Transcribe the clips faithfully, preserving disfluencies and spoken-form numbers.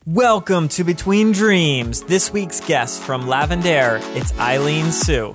Welcome to Between Dreams. This week's guest from Lavendaire, it's Eileen Sue.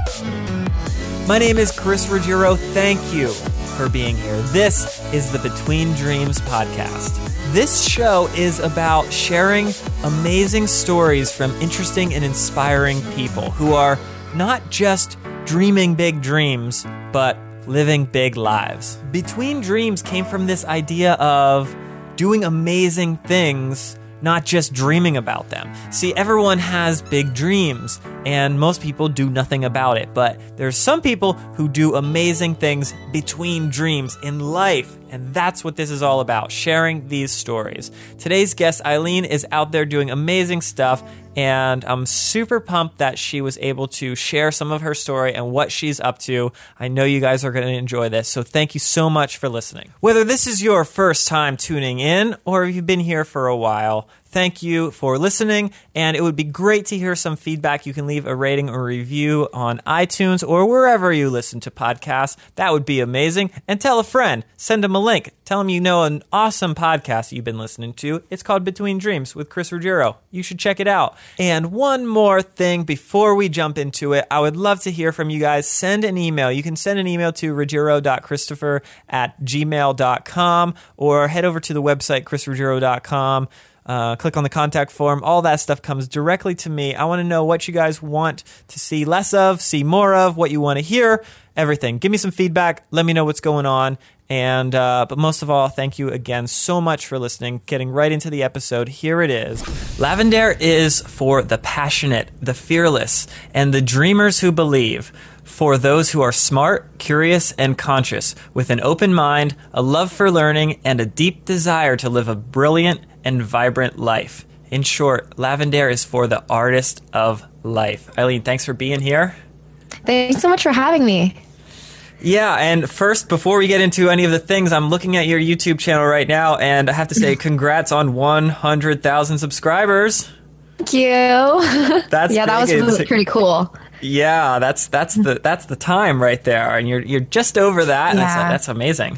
My name is Chris Ruggiero. Thank you for being here. This is the Between Dreams podcast. This show is about sharing amazing stories from interesting and inspiring people who are not just dreaming big dreams, but living big lives. Between Dreams came from this idea of doing amazing things, not just dreaming about them. See, everyone has big dreams, and most people do nothing about it. But there's some people who do amazing things between dreams in life, and that's what this is all about, sharing these stories. Today's guest, Eileen, is out there doing amazing stuff, and I'm super pumped that she was able to share some of her story and what she's up to. I know you guys are going to enjoy this, so thank you so much for listening. Whether this is your first time tuning in or if you've been here for a while, thank you for listening, and it would be great to hear some feedback. You can leave a rating or review on iTunes or wherever you listen to podcasts. That would be amazing. And tell a friend. Send them a link. Tell them you know an awesome podcast you've been listening to. It's called Between Dreams with Chris Ruggiero. You should check it out. And one more thing before we jump into it, I would love to hear from you guys. Send an email. You can send an email to ruggiero dot christopher at gmail dot com or head over to the website chris ruggiero dot com. Uh, click on the contact form. All that stuff comes directly to me. I want to know what you guys want to see less of, see more of, what you want to hear, everything. Give me some feedback. Let me know what's going on. And uh, but most of all, thank you again so much for listening. Getting right into the episode, here it is. Lavendaire is for the passionate, the fearless, and the dreamers who believe. For those who are smart, curious, and conscious, with an open mind, a love for learning, and a deep desire to live a brilliant and vibrant life. In short, Lavendaire is for the artist of life. Eileen, thanks for being here. Thanks so much for having me. Yeah, and first, before we get into any of the things, I'm looking at your YouTube channel right now, and I have to say congrats on one hundred thousand subscribers. Thank you. That's yeah, that was really pretty cool. Yeah, that's that's the that's the time right there, and you're you're just over that. Yeah. That's that's amazing.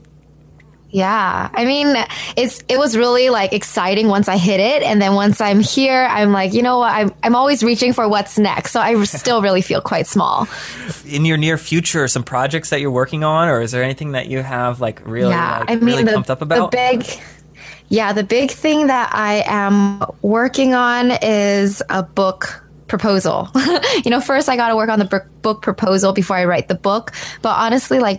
Yeah, I mean, it's it was really like exciting once I hit it, and then once I'm here, I'm like, you know what, I'm I'm always reaching for what's next, so I still really feel quite small. In your near future, some projects that you're working on, or is there anything that you have like really, yeah, like, I mean, really the, pumped up about? The big, yeah, the big thing that I am working on is a book proposal. You know, first I got to work on the book proposal before I write the book, but honestly, like,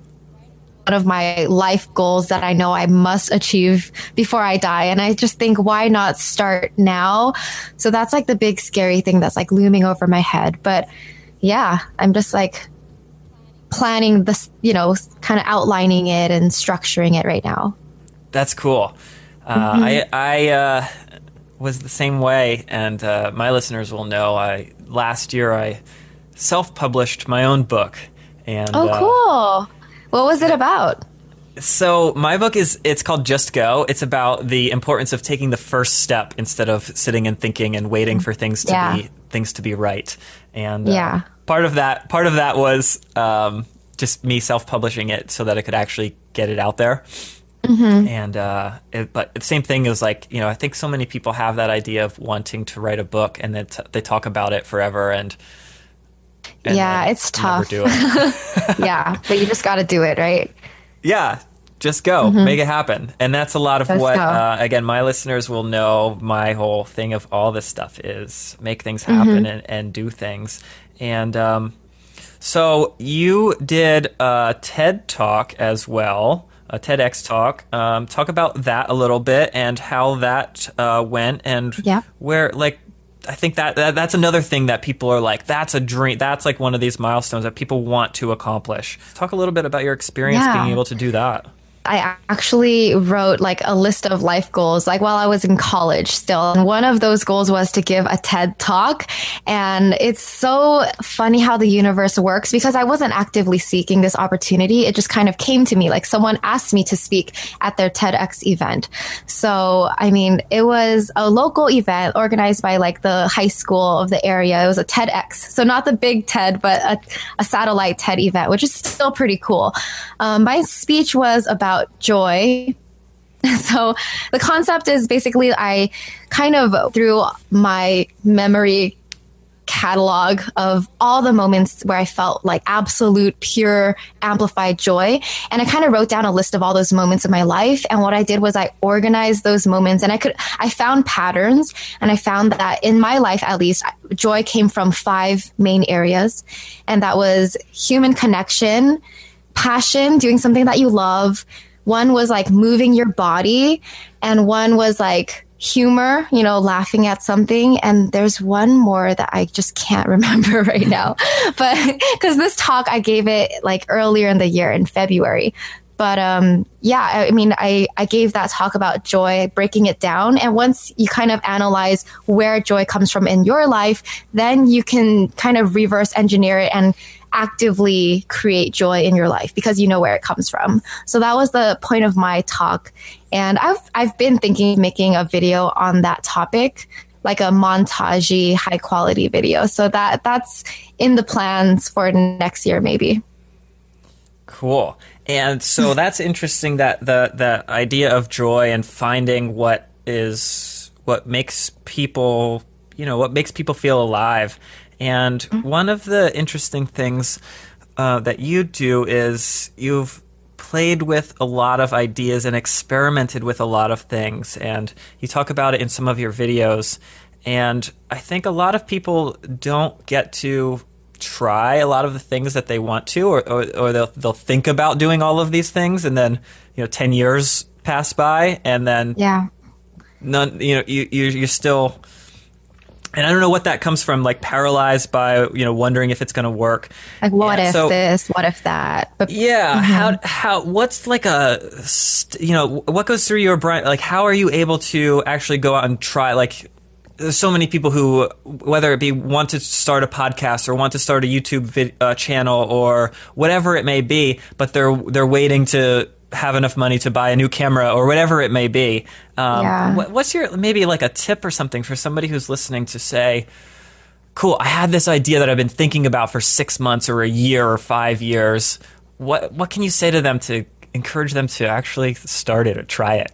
one of my life goals that I know I must achieve before I die. And I just think, why not start now? So that's like the big scary thing that's like looming over my head. But yeah, I'm just like planning this, you know, kind of outlining it and structuring it right now. That's cool. Uh, mm-hmm. I, I uh, was the same way. And uh, my listeners will know I last year I self-published my own book. And, oh, cool. Uh, What was it about? So my book is, it's called Just Go. It's about the importance of taking the first step instead of sitting and thinking and waiting for things to yeah. be things to be right. And yeah. uh, part of that part of that was um, just me self-publishing it so that I could actually get it out there. Mm-hmm. And uh, it, but the same thing is like, you know, I think so many people have that idea of wanting to write a book, and then t- they talk about it forever and. And yeah, it's tough. Do it. Yeah, but you just got to do it, right? Yeah, just go. Mm-hmm. Make it happen. And that's a lot of Let's what, uh, again, my listeners will know my whole thing of all this stuff is make things happen mm-hmm. and, and do things. And um, so you did a TED Talk as well, a TEDx Talk. Um, talk about that a little bit and how that uh, went and yeah. where, like, I think that, that that's another thing that people are like, that's a dream. That's like one of these milestones that people want to accomplish. Talk a little bit about your experience yeah. being able to do that. I actually wrote like a list of life goals, like while I was in college still. And one of those goals was to give a TED Talk. And it's so funny how the universe works because I wasn't actively seeking this opportunity. It just kind of came to me, like someone asked me to speak at their TEDx event. So, I mean, it was a local event organized by like the high school of the area. It was a TEDx. So not the big TED, but a, a satellite TED event, which is still pretty cool. Um, my speech was about joy. So the concept is basically I kind of through my memory catalog of all the moments where I felt like absolute, pure, amplified joy. And I kind of wrote down a list of all those moments in my life. And what I did was I organized those moments and I could, I found patterns, and I found that in my life, at least, joy came from five main areas. And that was human connection, passion, doing something that you love. One was like moving your body, and one was like humor, you know, laughing at something. And there's one more that I just can't remember right now. But because this talk, I gave it like earlier in the year in February. But um, yeah, I mean, I, I gave that talk about joy, breaking it down. And once you kind of analyze where joy comes from in your life, then you can kind of reverse engineer it and actively create joy in your life because you know where it comes from. So that was the point of my talk. And I've I've been thinking of making a video on that topic, like a montage-y, high quality video. So that that's in the plans for next year, maybe. Cool. And so that's interesting, that the the idea of joy and finding what is what makes people, you know, what makes people feel alive. And one of the interesting things uh, that you do is you've played with a lot of ideas and experimented with a lot of things. And you talk about it in some of your videos. And I think a lot of people don't get to try a lot of the things that they want to, or, or, or they'll, they'll think about doing all of these things. And then, you know, ten years pass by and then yeah, none, you know, you, you, you're still... And I don't know what that comes from, like paralyzed by, you know, wondering if it's going to work. Like, what and if so, this? What if that? But, yeah. Mm-hmm. How, how, what's like a, you know, what goes through your brain? Like, how are you able to actually go out and try? Like, there's so many people who, whether it be want to start a podcast or want to start a YouTube vid, uh, channel or whatever it may be, but they're, they're waiting to have enough money to buy a new camera or whatever it may be. Um, yeah. what, what's your, maybe like a tip or something for somebody who's listening to say, cool, I had this idea that I've been thinking about for six months or a year or five years. What, what can you say to them to encourage them to actually start it or try it?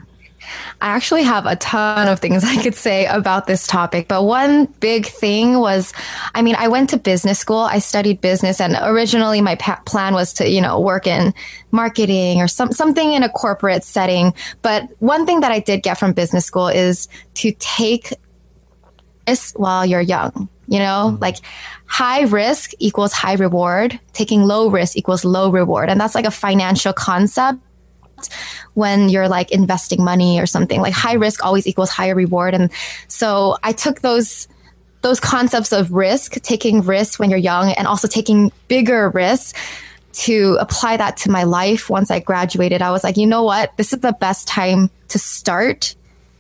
I actually have a ton of things I could say about this topic, but one big thing was, I mean, I went to business school. I studied business, and originally my pa- plan was to, you know, work in marketing or some, something in a corporate setting. But one thing that I did get from business school is to take this while you're young. You know, mm-hmm. like high risk equals high reward. Taking low risk equals low reward. And that's like a financial concept. When you're like investing money or something, like high risk always equals higher reward. And so I took those those concepts of risk, taking risks when you're young and also taking bigger risks, to apply that to my life. Once I graduated, I was like, you know what? This is the best time to start.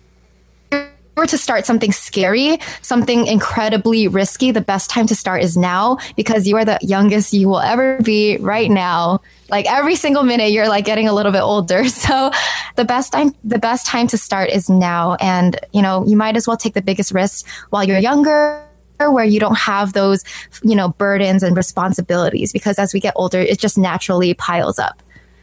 Or to start something scary, something incredibly risky, the best time to start is now, because you are the youngest you will ever be right now. Like every single minute, you're like getting a little bit older. So the best time, the best time to start is now. And, you know, you might as well take the biggest risks while you're younger, where you don't have those, you know, burdens and responsibilities, because as we get older, it just naturally piles up.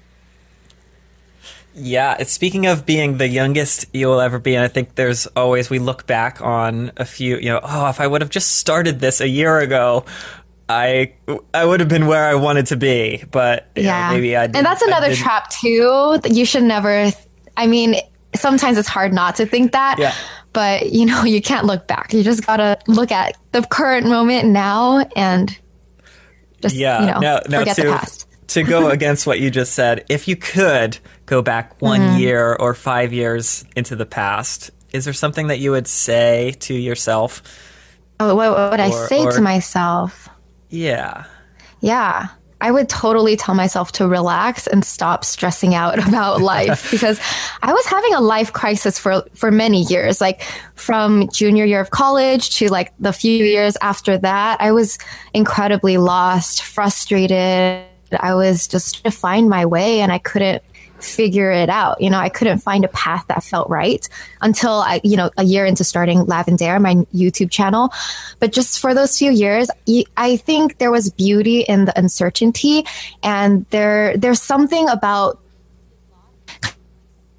Yeah, it's, speaking of being the youngest you will ever be, and I think there's always, we look back on a few, you know, oh, if I would have just started this a year ago, I I would have been where I wanted to be. But yeah, know, maybe I didn't. And that's another trap too, that you should never, I mean, sometimes it's hard not to think that, yeah. But you know, you can't look back. You just got to look at the current moment now and just, yeah. you know, now, now forget to, the past. To go against what you just said, if you could go back one mm-hmm. year or five years into the past, is there something that you would say to yourself? Oh, what, what would or, I say or, to myself? Yeah. Yeah. I would totally tell myself to relax and stop stressing out about life, because I was having a life crisis for, for many years, like from junior year of college to like the few years after that. I was incredibly lost, frustrated. I was just trying to find my way and I couldn't figure it out. You know, I couldn't find a path that felt right until I, you know, a year into starting Lavendare, my YouTube channel. But just for those few years, I think there was beauty in the uncertainty, and there, there's something about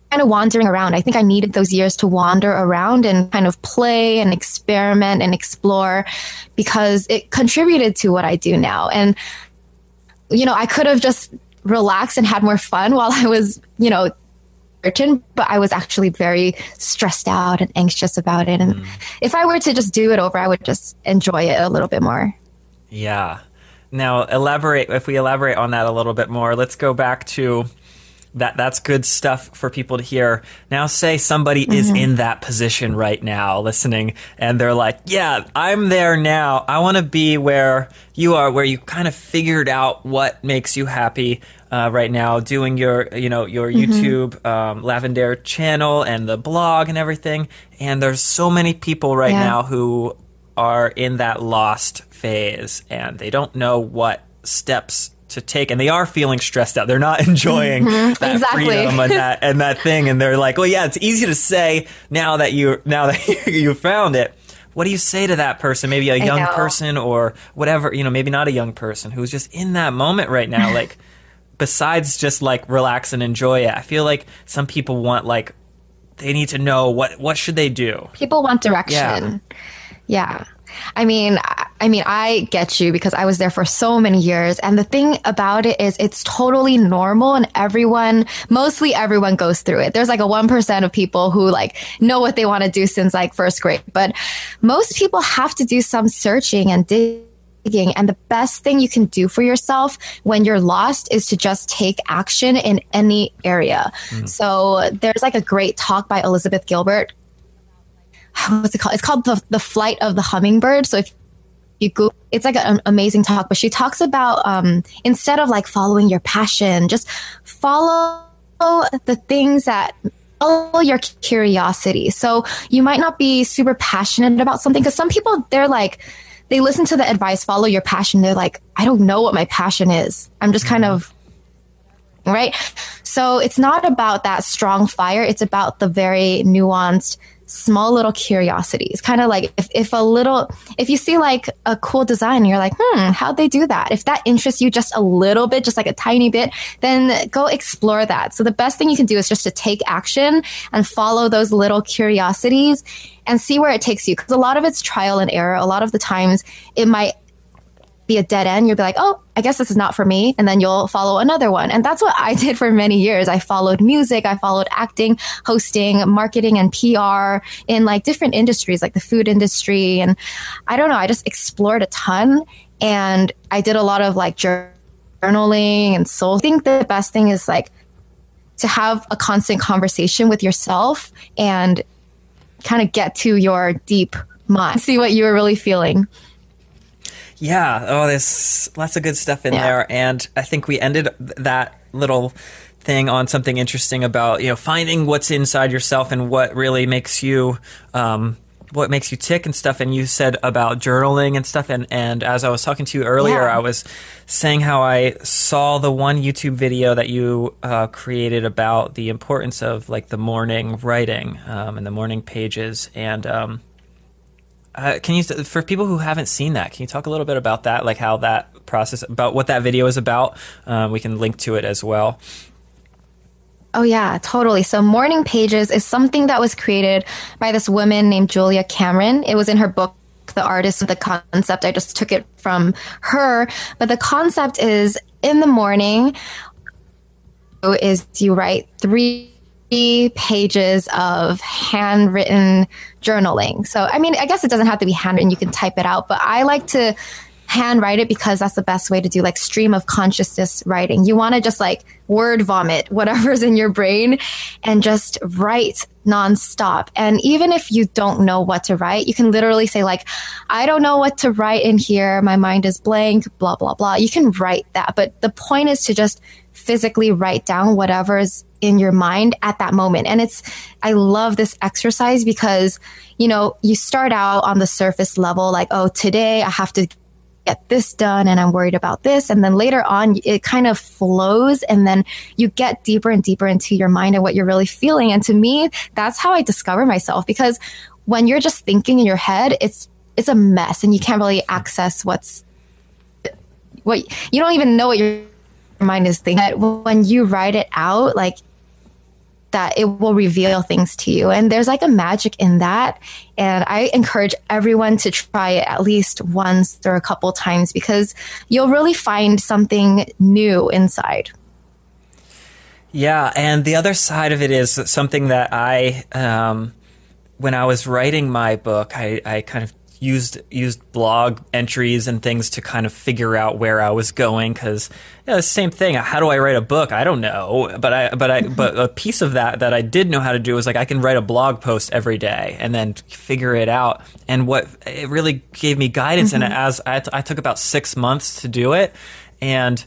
kind of wandering around. I think I needed those years to wander around and kind of play and experiment and explore because it contributed to what I do now. And, you know, I could have just relaxed and had more fun while I was, you know, certain, but I was actually very stressed out and anxious about it. And mm. if I were to just do it over, I would just enjoy it a little bit more. Yeah. Now, elaborate, if we elaborate on that a little bit more, let's go back to that. That's good stuff for people to hear. Now, say somebody mm-hmm. is in that position right now listening and they're like, yeah, I'm there now. I want to be where you are, where you kind of figured out what makes you happy uh, right now, doing your, you know, your mm-hmm. YouTube um, Lavendaire channel and the blog and everything. And there's so many people right yeah. now who are in that lost phase and they don't know what steps to take, and they are feeling stressed out. They're not enjoying mm-hmm. that exactly. freedom and that and that thing. And they're like, well, yeah, it's easy to say now that you now that you found it. What do you say to that person? Maybe a young person or whatever, you know, maybe not a young person who's just in that moment right now. Like, besides just like relax and enjoy it, I feel like some people want like they need to know what what should they do. People want direction. Yeah. yeah. I mean, I mean, I get you because I was there for so many years. And the thing about it is it's totally normal and everyone, mostly everyone goes through it. There's like a one percent of people who like know what they want to do since like first grade. But most people have to do some searching and digging. And the best thing you can do for yourself when you're lost is to just take action in any area. Mm. So there's like a great talk by Elizabeth Gilbert. What's it called? It's called the, the Flight of the Hummingbird. So if you Google, it's like an amazing talk, but she talks about um, instead of like following your passion, just follow the things that follow your curiosity. So you might not be super passionate about something because some people, they're like, they listen to the advice, follow your passion. They're like, I don't know what my passion is. I'm just kind of, right? So it's not about that strong fire. It's about the very nuanced small little curiosities. Kind of like if, if a little, if you see like a cool design, you're like, hmm, how'd they do that? If that interests you just a little bit, just like a tiny bit, then go explore that. So the best thing you can do is just to take action and follow those little curiosities and see where it takes you. Because a lot of it's trial and error. A lot of the times it might be a dead end. You'll be like, oh, I guess this is not for me. And then you'll follow another one. And that's what I did for many years. I followed music. I followed acting, hosting, marketing, and P R in like different industries, like the food industry. And I don't know, I just explored a ton. And I did a lot of like journaling and soul. I think the best thing is like to have a constant conversation with yourself and kind of get to your deep mind, see what you are really feeling. Yeah. Oh, there's lots of good stuff in yeah. there. And I think we ended that little thing on something interesting about, you know, finding what's inside yourself and what really makes you, um, what makes you tick and stuff. And you said about journaling and stuff. And, and as I was talking to you earlier, yeah. I was saying how I saw the one YouTube video that you uh, created about the importance of like the morning writing um, and the morning pages. And, um, Uh, can you, for people who haven't seen that, can you talk a little bit about that, like how that process, about what that video is about? Um, we can link to it as well. Oh, yeah, totally. So Morning Pages is something that was created by this woman named Julia Cameron. It was in her book, The Artist of the Concept. I just took it from her. But the concept is in the morning is you write three pages of handwritten journaling. So, I mean, I guess it doesn't have to be handwritten. You can type it out, but I like to handwrite it because that's the best way to do like stream of consciousness writing. You want to just like word vomit whatever's in your brain and just write nonstop. And even if you don't know what to write, you can literally say like, I don't know what to write in here. My mind is blank, blah, blah, blah. You can write that. But the point is to just physically write down whatever's in your mind at that moment. And it's, I love this exercise because, you know, you start out on the surface level, like, oh, today I have to get this done and I'm worried about this. And then later on, it kind of flows and then you get deeper and deeper into your mind and what you're really feeling. And to me, that's how I discover myself, because when you're just thinking in your head, it's, it's a mess and you can't really access what's, what you don't even know what your mind is thinking. But when you write it out, like, that it will reveal things to you. And there's like a magic in that. And I encourage everyone to try it at least once or a couple times because you'll really find something new inside. Yeah. And the other side of it is something that I, um, when I was writing my book, I, I kind of used used blog entries and things to kind of figure out where I was going because you know, the same thing. How do I write a book? I don't know, but I but I but a piece of that that I did know how to do was like I can write a blog post every day and then figure it out. And what it really gave me guidance, mm-hmm. and as I, I took about six months to do it, and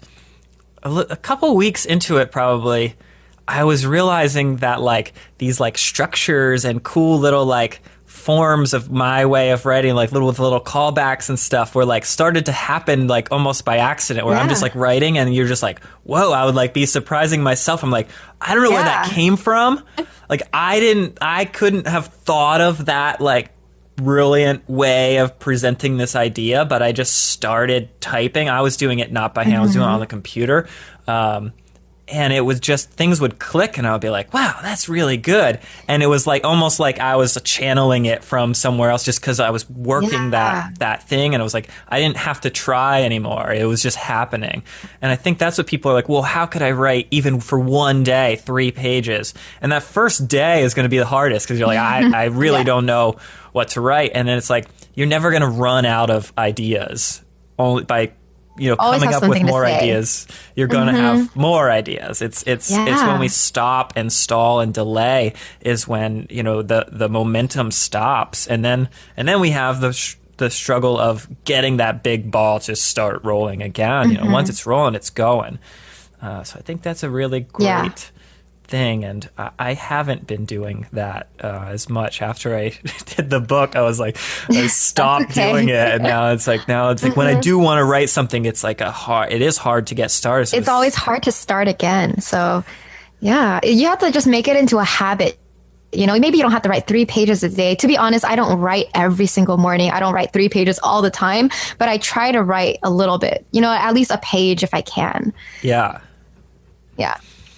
a, a couple weeks into it, probably I was realizing that like these like structures and cool little like forms of my way of writing, like little with little callbacks and stuff, were like started to happen like almost by accident. Where yeah. I'm just like writing, and you're just like, whoa! I would like be surprising myself. I'm like, I don't know yeah. where that came from. Like I didn't, I couldn't have thought of that like brilliant way of presenting this idea, but I just started typing. I was doing it not by hand; mm-hmm. I was doing it on the computer. Um, And it was just, things would click and I would be like, wow, that's really good. And it was like, almost like I was channeling it from somewhere else just because I was working yeah. that, that thing. And it was like, I didn't have to try anymore. It was just happening. And I think that's what people are like, well, how could I write even for one day, three pages? And that first day is going to be the hardest because you're like, I, I really yeah. don't know what to write. And then it's like, you're never going to run out of ideas only by you know, Always coming up with more ideas, you're going to mm-hmm. have more ideas. It's it's yeah. it's when we stop and stall and delay is when, you know, the, the momentum stops. And then and then we have the sh- the struggle of getting that big ball to start rolling again. Mm-hmm. You know, once it's rolling, it's going. Uh, so I think that's a really great yeah. thing. And I, I haven't been doing that uh, as much. After I did the book, I was like, I stopped okay. doing it. And now it's like, now it's like mm-hmm. when I do want to write something, it's like a hard, it is hard to get started. So it's, it's always hard to start again. So yeah, you have to just make it into a habit. You know, maybe you don't have to write three pages a day. To be honest, I don't write every single morning. I don't write three pages all the time, but I try to write a little bit, you know, at least a page if I can. Yeah. Yeah.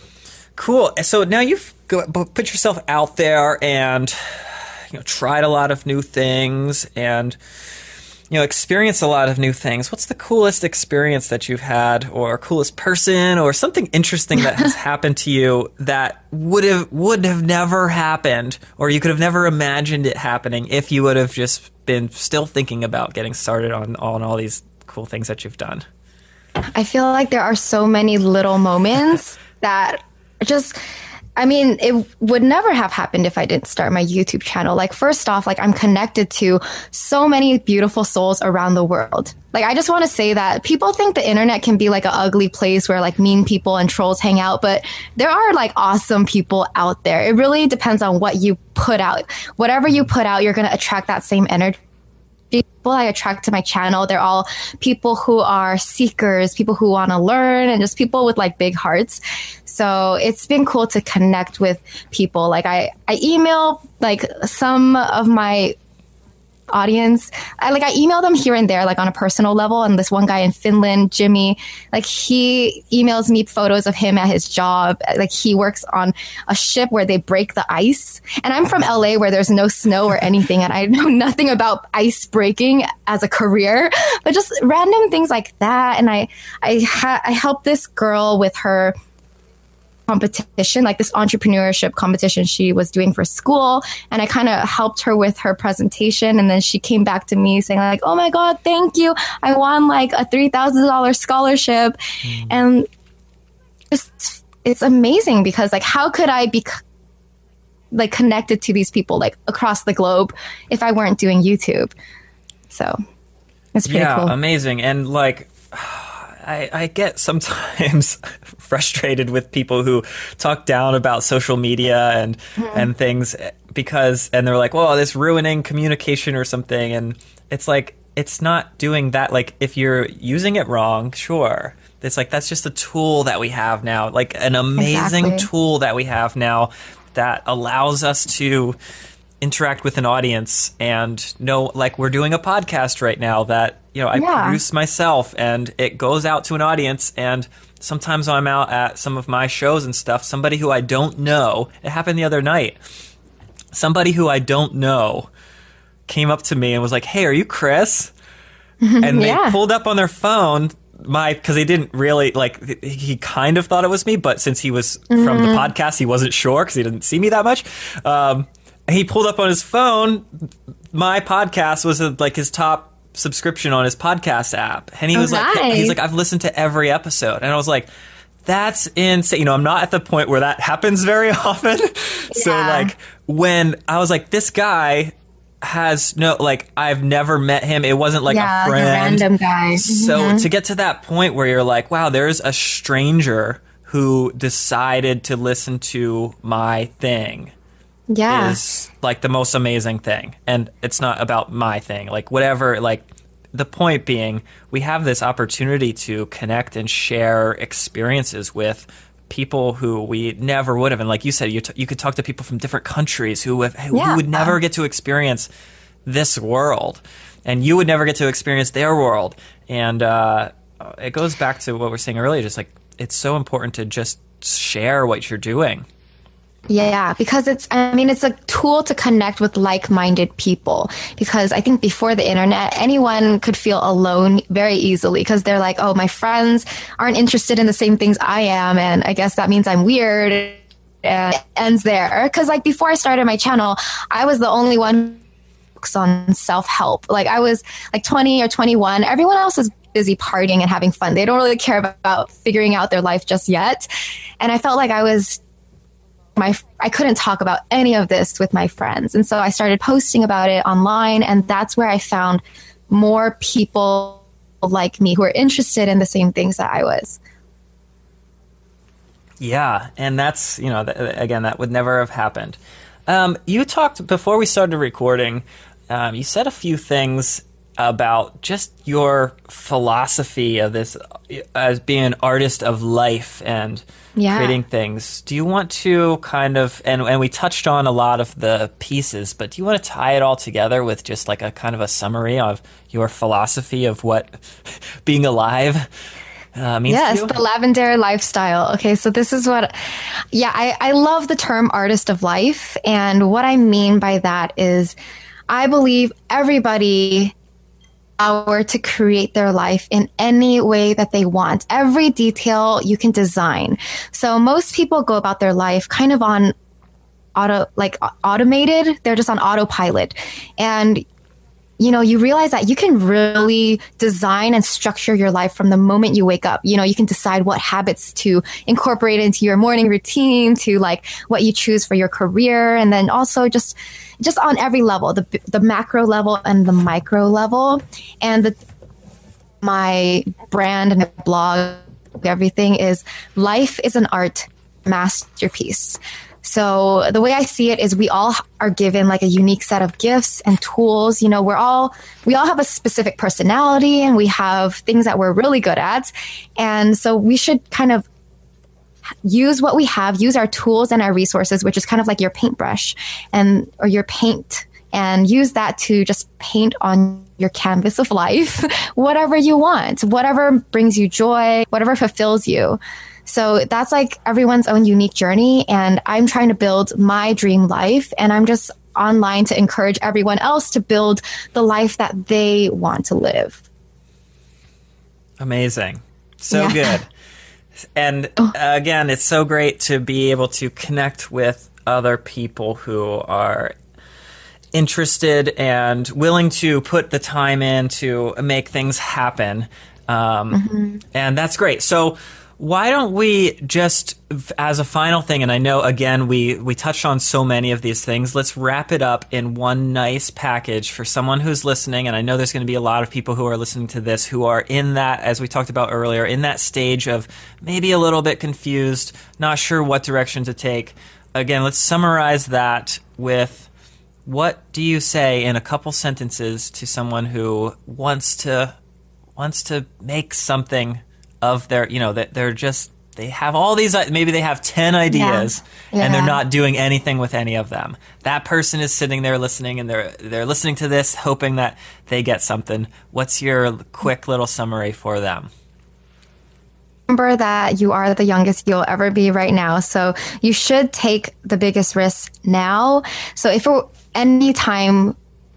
Cool. So now you've put yourself out there and, you know, tried a lot of new things and, you know, experienced a lot of new things. What's the coolest experience that you've had, or coolest person, or something interesting that has happened to you that would have would have never happened, or you could have never imagined it happening if you would have just been still thinking about getting started on, on all these cool things that you've done? I feel like there are so many little moments that just, I mean, it would never have happened if I didn't start my YouTube channel. Like, first off, like I'm connected to so many beautiful souls around the world. Like, I just want to say that people think the internet can be like an ugly place where like mean people and trolls hang out, but there are like awesome people out there. It really depends on what you put out. Whatever you put out, you're going to attract that same energy. People I attract to my channel, they're all people who are seekers, people who want to learn, and just people with like big hearts. So it's been cool to connect with people. Like I, I email like some of my audience. I like I email them here and there, like on a personal level. And this one guy in Finland, Jimmy, like he emails me photos of him at his job. Like he works on a ship where they break the ice. And I'm from L A where there's no snow or anything. And I know nothing about ice breaking as a career, but just random things like that. And I, I, ha- I helped this girl with her competition, like this entrepreneurship competition she was doing for school. And I kind of helped her with her presentation. And then she came back to me saying like, oh my God, thank you. I won like a three thousand dollars scholarship. Mm. And it's, it's amazing because like, how could I be like connected to these people like across the globe if I weren't doing YouTube? So it's pretty yeah, cool. Amazing. And like, I, I get sometimes frustrated with people who talk down about social media and mm-hmm. and things because, and they're like, well, this ruining communication or something. And it's like, it's not doing that. Like, if you're using it wrong, sure. It's like, that's just a tool that we have now, like an amazing exactly. tool that we have now that allows us to interact with an audience and know, like we're doing a podcast right now that, you know, I yeah. produce myself and it goes out to an audience and sometimes I'm out at some of my shows and stuff, somebody who I don't know, it happened the other night, somebody who I don't know came up to me and was like, hey, are you Chris? And Yeah. they pulled up on their phone my, because they didn't really, like, he kind of thought it was me, but since he was from the podcast, he wasn't sure because he didn't see me that much. Um, he pulled up on his phone, my podcast was uh, like his top subscription on his podcast app. And he Oh, was like, nice. he's like, I've listened to every episode. And I was like, that's insane. You know, I'm not at the point where that happens very often. So Yeah. like when I was like, this guy has no, like, I've never met him. It wasn't like Yeah, a like a friend. random guy. So to get to that point where you're like, wow, there's a stranger who decided to listen to my thing Yeah. is like the most amazing thing. And it's not about my thing. Like whatever, like the point being, we have this opportunity to connect and share experiences with people who we never would have. And like you said, you, t- you could talk to people from different countries who, have, who Yeah. would never get to experience this world. And you would never get to experience their world. And uh, it goes back to what we were saying earlier, just like it's so important to just share what you're doing. Yeah, because it's, I mean, it's a tool to connect with like-minded people. Because I think before the internet, anyone could feel alone very easily because they're like, oh, my friends aren't interested in the same things I am. And I guess that means I'm weird. And it ends there. Because like before I started my channel, I was the only one who focused on self-help. Like I was like twenty or twenty-one. Everyone else is busy partying and having fun. They don't really care about figuring out their life just yet. And I felt like I was My, I couldn't talk about any of this with my friends. And so I started posting about it online. And that's where I found more people like me who are interested in the same things that I was. Yeah. And that's, you know, th- again, that would never have happened. Um, you talked before we started recording, um, you said a few things about just your philosophy of this as being an artist of life and Yeah. creating things. Do you want to kind of, and, and we touched on a lot of the pieces, but do you want to tie it all together with just like a kind of a summary of your philosophy of what being alive uh, means Yes, to you? the Lavender lifestyle. Okay, so this is what, yeah, I, I love the term artist of life. And what I mean by that is I believe everybody power to create their life in any way that they want. Every detail you can design. So most people go about their life kind of on auto, like automated. They're just on autopilot. And you know, you realize that you can really design and structure your life from the moment you wake up. You know, you can decide what habits to incorporate into your morning routine, to like what you choose for your career. And then also just, just on every level, the, the macro level and the micro level. And the, my brand and my blog, everything is life is an art masterpiece. So the way I see it is we all are given like a unique set of gifts and tools. You know, we're all, we all have a specific personality and we have things that we're really good at. And so we should kind of use what we have, use our tools and our resources, which is kind of like your paintbrush and, or your paint, and use that to just paint on your canvas of life, whatever you want, whatever brings you joy, whatever fulfills you. So that's like everyone's own unique journey. And I'm trying to build my dream life. And I'm just online to encourage everyone else to build the life that they want to live. Amazing. So Yeah. good. And uh, again, it's so great to be able to connect with other people who are interested and willing to put the time in to make things happen. Um, mm-hmm. And that's great. So why don't we just, as a final thing, and I know, again, we, we touched on so many of these things, let's wrap it up in one nice package for someone who's listening, and I know there's going to be a lot of people who are listening to this who are in that, as we talked about earlier, in that stage of maybe a little bit confused, not sure what direction to take. Again, let's summarize that with, what do you say in a couple sentences to someone who wants to wants to make something of their, you know, that they're just, they have all these, maybe they have ten ideas Yeah. Yeah. and they're not doing anything with any of them. That person is sitting there listening and they're, they're listening to this, hoping that they get something. What's your quick little summary for them? remember that you are the youngest you'll ever be right now. So you should take the biggest risk now. So if it, any time,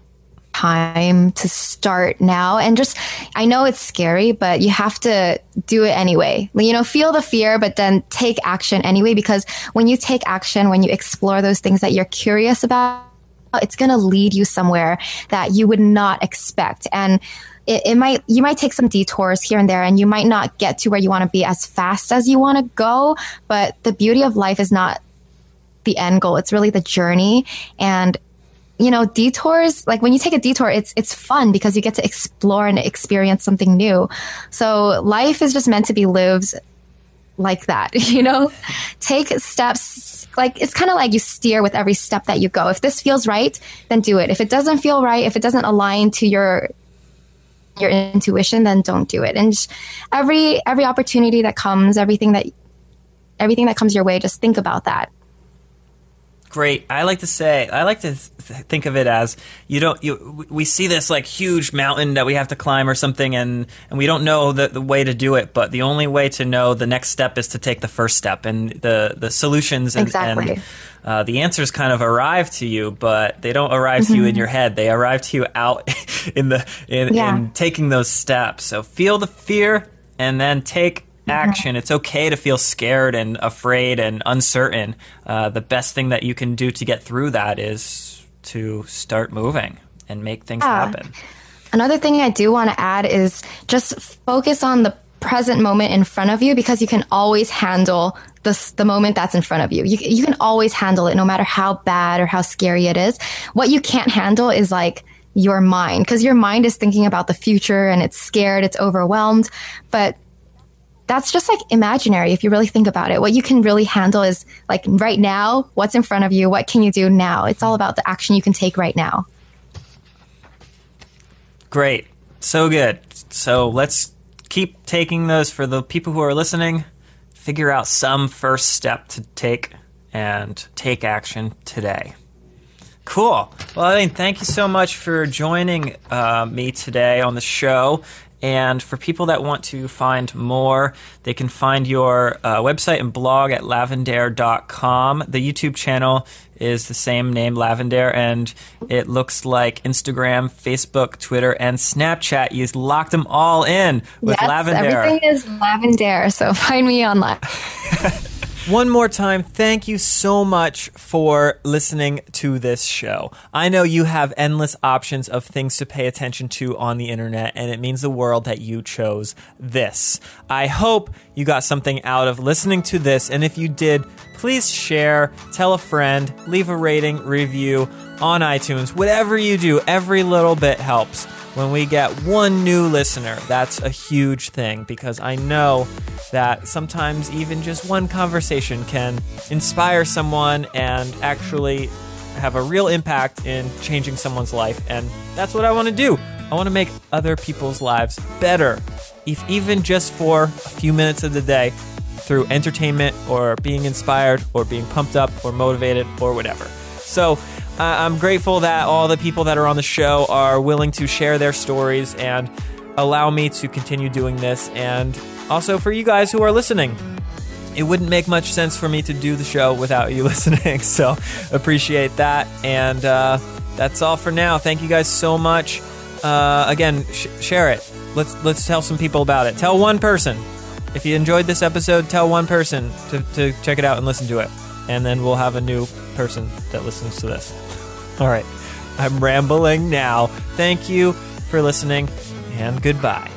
time to start now, and just, I know it's scary, but you have to do it anyway. You know, feel the fear, but then take action anyway, because when you take action, when you explore those things that you're curious about, it's going to lead you somewhere that you would not expect. And It, it might, you might take some detours here and there, and you might not get to where you want to be as fast as you want to go. But the beauty of life is not the end goal. It's really the journey. And, you know, detours, like when you take a detour, it's, it's fun because you get to explore and experience something new. So life is just meant to be lived like that, you know, take steps. Like, it's kind of like you steer with every step that you go. If this feels right, then do it. If it doesn't feel right, if it doesn't align to your your intuition, then don't do it. And just every every opportunity that comes, everything that everything that comes your way, just think about that. Great. I like to say, I like to th- think of it as, you don't, you, we see this like huge mountain that we have to climb or something, and, and we don't know the, the way to do it, but the only way to know the next step is to take the first step, and the, the solutions and, exactly. and uh, the answers kind of arrive to you, but they don't arrive mm-hmm. to you in your head. They arrive to you out in the, in, yeah. in taking those steps. So feel the fear and then take action. It's okay to feel scared and afraid and uncertain. Uh, the best thing that you can do to get through that is to start moving and make things yeah. happen. Another thing I do want to add is just focus on the present moment in front of you, because you can always handle the, the moment that's in front of you. you. You can always handle it, no matter how bad or how scary it is. What you can't handle is like your mind, because your mind is thinking about the future and it's scared, it's overwhelmed. But that's just like imaginary if you really think about it. What you can really handle is like right now, what's in front of you, what can you do now? It's all about the action you can take right now. Great. So good. So let's keep taking those for the people who are listening. Figure out some first step to take and take action today. Cool. Well, I mean, thank you so much for joining uh, me today on the show. And for people that want to find more, they can find your uh, website and blog at lavendare dot com. The YouTube channel is the same name, Lavendare, and it looks like Instagram, Facebook, Twitter, and Snapchat. You locked them all in with yes, Lavendare. Everything is Lavendare, so find me online. One more time, thank you so much for listening to this show. I know you have endless options of things to pay attention to on the internet, and it means the world that you chose this. I hope you got something out of listening to this, and if you did, please share, tell a friend, leave a rating, review on iTunes. Whatever you do, every little bit helps. When we get one new listener, that's a huge thing, because I know that sometimes even just one conversation can inspire someone and actually have a real impact in changing someone's life. And that's what I want to do. I want to make other people's lives better, if even just for a few minutes of the day, through entertainment or being inspired or being pumped up or motivated or whatever. So uh, I'm grateful that all the people that are on the show are willing to share their stories and allow me to continue doing this. And also for you guys who are listening. It wouldn't make much sense for me to do the show without you listening, so appreciate that. And uh, that's all for now. Thank you guys so much. Uh, again, sh- share it. Let's let's tell some people about it. Tell one person. If you enjoyed this episode, tell one person to, to check it out and listen to it. And then we'll have a new person that listens to this. All right. I'm rambling now. Thank you for listening, and goodbye.